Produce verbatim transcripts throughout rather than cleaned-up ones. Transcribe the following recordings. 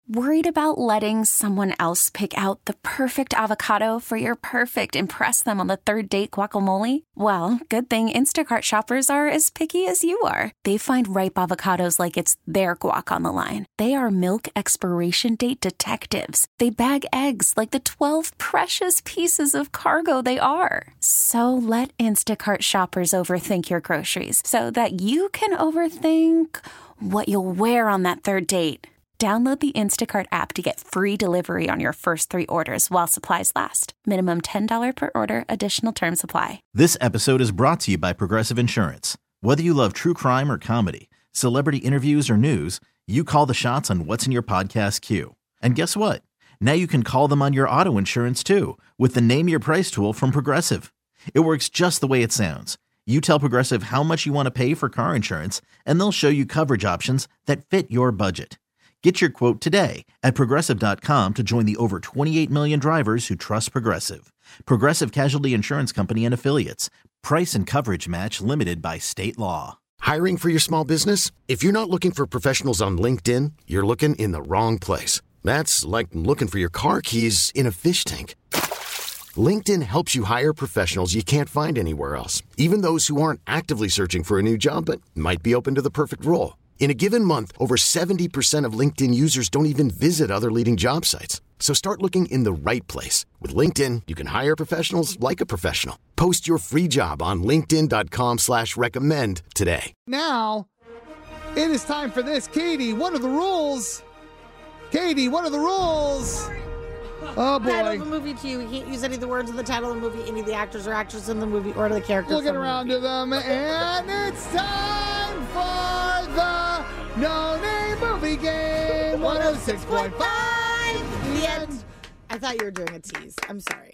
Worried about letting someone else pick out the perfect avocado for your perfect impress them on the third date guacamole? Well, good thing Instacart shoppers are as picky as you are. They find ripe avocados like it's their guac on the line. They are milk expiration date detectives. They bag eggs like the twelve precious pieces of cargo they are. So let Instacart shoppers overthink your groceries so that you can overthink what you'll wear on that third date. Download the Instacart app to get free delivery on your first three orders while supplies last. Minimum ten dollars per order. Additional terms apply. This episode is brought to you by Progressive Insurance. Whether you love true crime or comedy, celebrity interviews or news, you call the shots on what's in your podcast queue. And guess what? Now you can call them on your auto insurance too with the Name Your Price tool from Progressive. It works just the way it sounds. You tell Progressive how much you want to pay for car insurance, and they'll show you coverage options that fit your budget. Get your quote today at Progressive dot com to join the over twenty-eight million drivers who trust Progressive. Progressive Casualty Insurance Company and Affiliates. Price and coverage match limited by state law. Hiring for your small business? If you're not looking for professionals on LinkedIn, you're looking in the wrong place. That's like looking for your car keys in a fish tank. LinkedIn helps you hire professionals you can't find anywhere else, even those who aren't actively searching for a new job but might be open to the perfect role. In a given month, over seventy percent of LinkedIn users don't even visit other leading job sites. So start looking in the right place. With LinkedIn, you can hire professionals like a professional. Post your free job on linkedin dot com slash recommend today. Now, it is time for this. Katie, what are the rules? Katie, what are the rules? Oh, boy. Title of a movie to you. You can't use any of the words in the title of the movie, any of the actors or actresses in the movie, or the characters. Looking from around the to them, and it's time for the No Name Movie Game. one oh six point five. The end. I thought you were doing a tease. I'm sorry.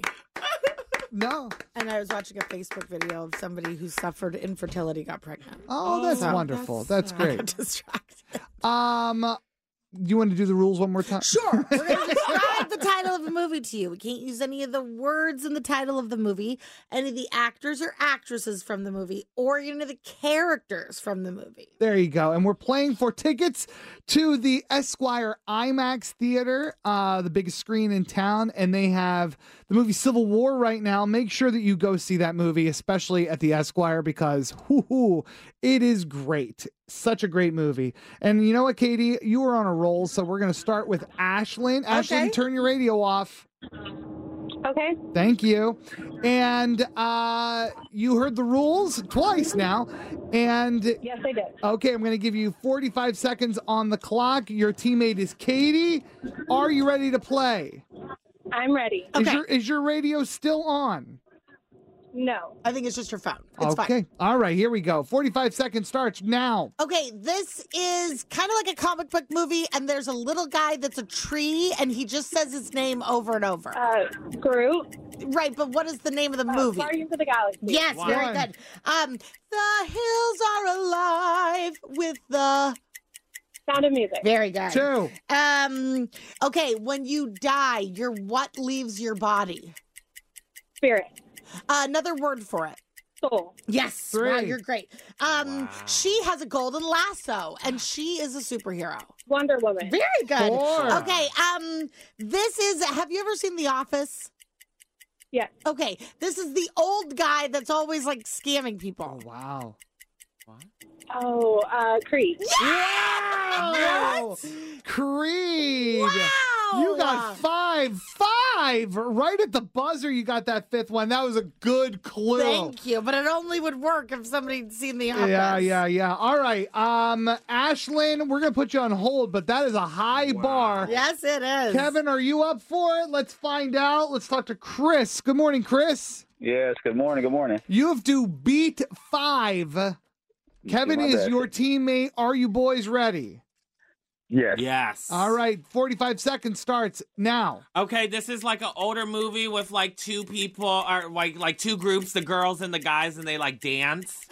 No. And I was watching a Facebook video of somebody who suffered infertility got pregnant. Oh, that's So wonderful. That's, I great. got distracted. Um, you want to do the rules one more time? Sure. We're going to describe the title of a movie to you. We can't use any of the words in the title of the movie, any of the actors or actresses from the movie, or any of the characters from the movie. There you go. And we're playing for tickets to the Esquire IMAX Theater, uh, the biggest screen in town. And they have the movie Civil War right now. Make sure that you go see that movie, especially at the Esquire, because whoo-hoo, it is great. Such a great movie. And you know what, Katie? You were on a roll, so we're going to start with Ashlyn. Ashlyn, Okay. turn your radio off. Okay. Thank you. And uh, you heard the rules twice now. And Yes, I did. okay, I'm going to give you forty-five seconds on the clock. Your teammate is Katie. Are you ready to play? I'm ready. Is Okay. your is your radio still on? No. I think it's just your phone. It's okay. fine. All right, here we go. forty-five seconds starts now. Okay, this is kind of like a comic book movie, and there's a little guy that's a tree, and he just says his name over and over. Uh, Groot. Right, but what is the name of the Uh, movie? Guardians of the Galaxy. Yes, very One. good. Um, the hills are alive with the. Sound of Music. Very good. Two. Um. Okay, when you die, your what leaves your body? Spirit. Uh, another word for it. Soul. Yes. Three. Wow, you're great. Um, she has a golden lasso, and she is a superhero. Wonder Woman. Very good. Four. Okay. Um, this is. Have you ever seen The Office? Yes. Okay, this is the old guy that's always like scamming Oh, people. wow. Oh, uh, Creed. Wow. Creed. Wow. You got five, five right at the buzzer. You got that fifth one. That was a good clue. Thank you, but it only would work if somebody'd seen The Office. Yeah, yeah, yeah. All right. Um, Ashlyn, we're going to put you on hold, but that is a high bar. Yes, it is. Kevin, are you up for it? Let's find out. Let's talk to Chris. Good morning, Chris. Yes, good morning, good morning. You have to beat five. Kevin my is best. your teammate. Are you boys ready? Yes. Yes. All right. forty-five seconds starts now. Okay, this is like an older movie with like two people, or like like two groups, the girls and the guys, and they like dance.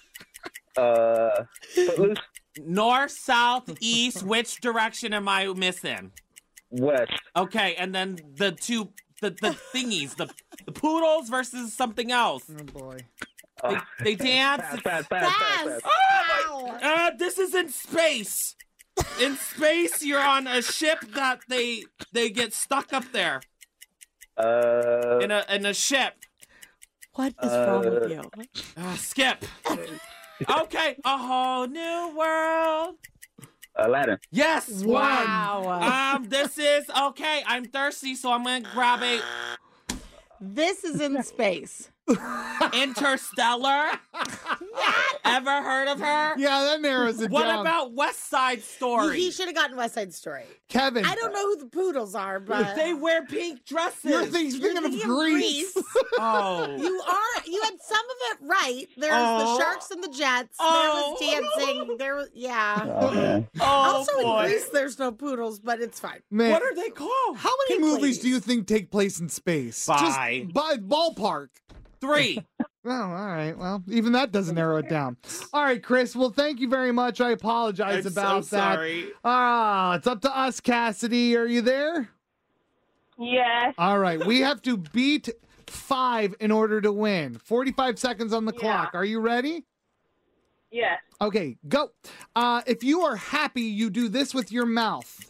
Uh, Footloose, North, south, east. Which direction am I missing? West. Okay, and then the two the, the thingies, the the poodles versus something else. Oh, boy. They, Uh, they dance. Fast, fast, fast, fast, fast. Oh my! Uh, this is in space. In space, you're on a ship that they they get stuck up there Uh, in a in a ship. What is wrong with Uh, you? Uh, skip. Okay, a whole new world. Aladdin. Yes. Wow. Um, this is okay. I'm thirsty, so I'm gonna grab a This is in space. Interstellar. Ever heard of her? Yeah, that narrows it What down. about West Side Story? He should have gotten West Side Story. Kevin? I don't know who the poodles are, but They wear pink dresses. You're thinking, You're thinking of thinking of Greece. Greece. Oh. You are. You had some of it right. There's Oh. the sharks and the jets. Oh. There was dancing. There was yeah. Oh, man. Oh, also boy. in Greece, there's no poodles, but it's fine. Man, What are they called? how many Pink movies ladies. do you think take place in space? Bye. Just by ballpark. Three. Oh, all right. Well, even that doesn't narrow it down. All right, Chris. Well, thank you very much. I apologize I'm about so that. sorry. Ah, it's up to us, Cassidy. Are you there? Yes. All right. We have to beat five in order to win. forty-five seconds on the Yeah. clock. Are you ready? Yes. Okay, go. Uh, if you are happy, you do this with your mouth.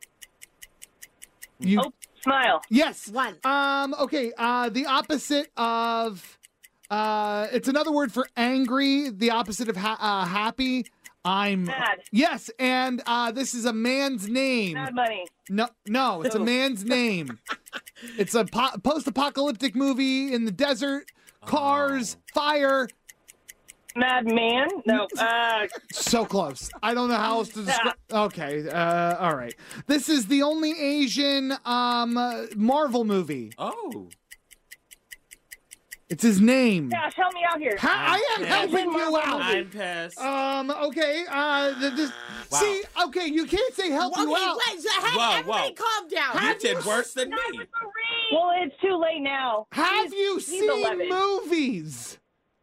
You Oh, smile. yes. One. Um. Okay. Uh, the opposite of uh, it's another word for angry. The opposite of ha- uh, happy. I'm Mad. yes, and uh, this is a man's name. Mad money. No, no, it's a Ooh. man's name. It's a po- post-apocalyptic movie in the desert. Cars, fire. Mad man. No. Uh, So close. I don't know how else to describe. Okay. Uh, all right. This is the only Asian um, uh, Marvel movie. Oh. It's his name. Dash, help me out here. Ha- I am I'm helping you out. I'm pissed. Um. Okay. Uh. th- this, Wow. See. Okay. You can't say help Okay, you out. wait. So, hey, Whoa, everybody, whoa. calm down. you did worse than me. Well, it's too late now. Have He's- you he's seen eleven. movies?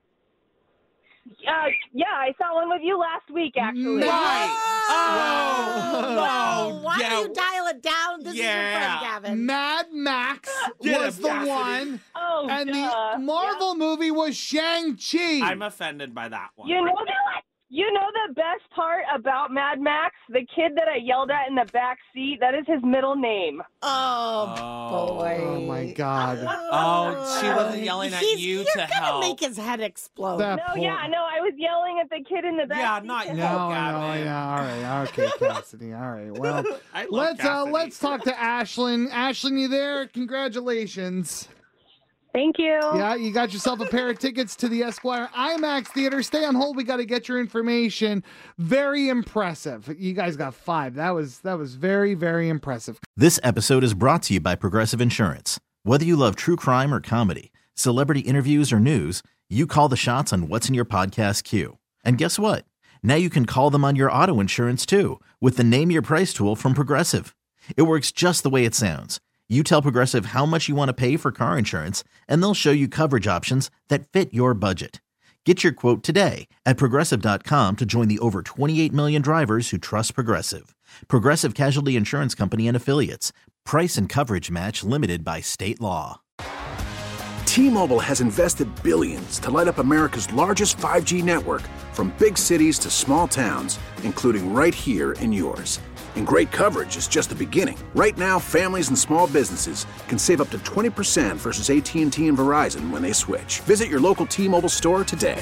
Uh, yeah, I saw one with you last week, actually. Right. Oh, no. no. Why Yeah. don't you dial it down? This is your Yeah. friend, Gavin. Mad Max Get was him, the Cassidy. one, Oh, and duh. the Marvel movie was Shang-Chi. I'm offended by that one. You know the, you know the best part about Mad Max? The kid that I yelled at in the back seat, that is his middle name. Oh, Oh. boy. Oh my God. Oh, she wasn't yelling at He's- you you're to gonna help. make his head explode. That No, poor- yeah, no, I was yelling at the kid in the back Yeah, seat. not to you. No, help. no, Gavin. yeah, all right, okay, Cassidy, all right. Well, I love let's uh, Cassidy. let's talk to Ashlyn. Ashlyn, you there? Congratulations. Thank you. Yeah, you got yourself a pair of tickets to the Esquire IMAX Theater. Stay on hold. We got to get your information. Very impressive. You guys got five. That was that was very very impressive. This episode is brought to you by Progressive Insurance. Whether you love true crime or comedy, celebrity interviews or news, you call the shots on what's in your podcast queue. And guess what? Now you can call them on your auto insurance too with the Name Your Price tool from Progressive. It works just the way it sounds. You tell Progressive how much you want to pay for car insurance, and they'll show you coverage options that fit your budget. Get your quote today at Progressive dot com to join the over twenty-eight million drivers who trust Progressive. Progressive Casualty Insurance Company and Affiliates. Price and coverage match limited by state law. T-Mobile has invested billions to light up America's largest five G network, from big cities to small towns, including right here in yours. And great coverage is just the beginning. Right now, families and small businesses can save up to twenty percent versus A T and T and Verizon when they switch. Visit your local T-Mobile store today.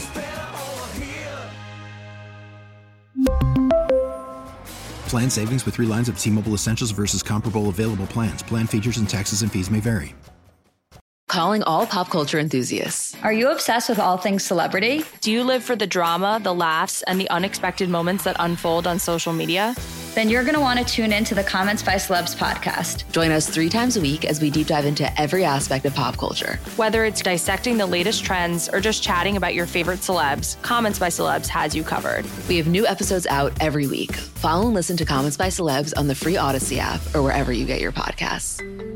Plan savings with three lines of T-Mobile Essentials versus comparable available plans. Plan features and taxes and fees may vary. Calling all pop culture enthusiasts. Are you obsessed with all things celebrity? Do you live for the drama, the laughs, and the unexpected moments that unfold on social media? Then you're going to want to tune in to the Comments by Celebs podcast. Join us three times a week as we deep dive into every aspect of pop culture. Whether it's dissecting the latest trends or just chatting about your favorite celebs, Comments by Celebs has you covered. We have new episodes out every week. Follow and listen to Comments by Celebs on the free Odyssey app or wherever you get your podcasts.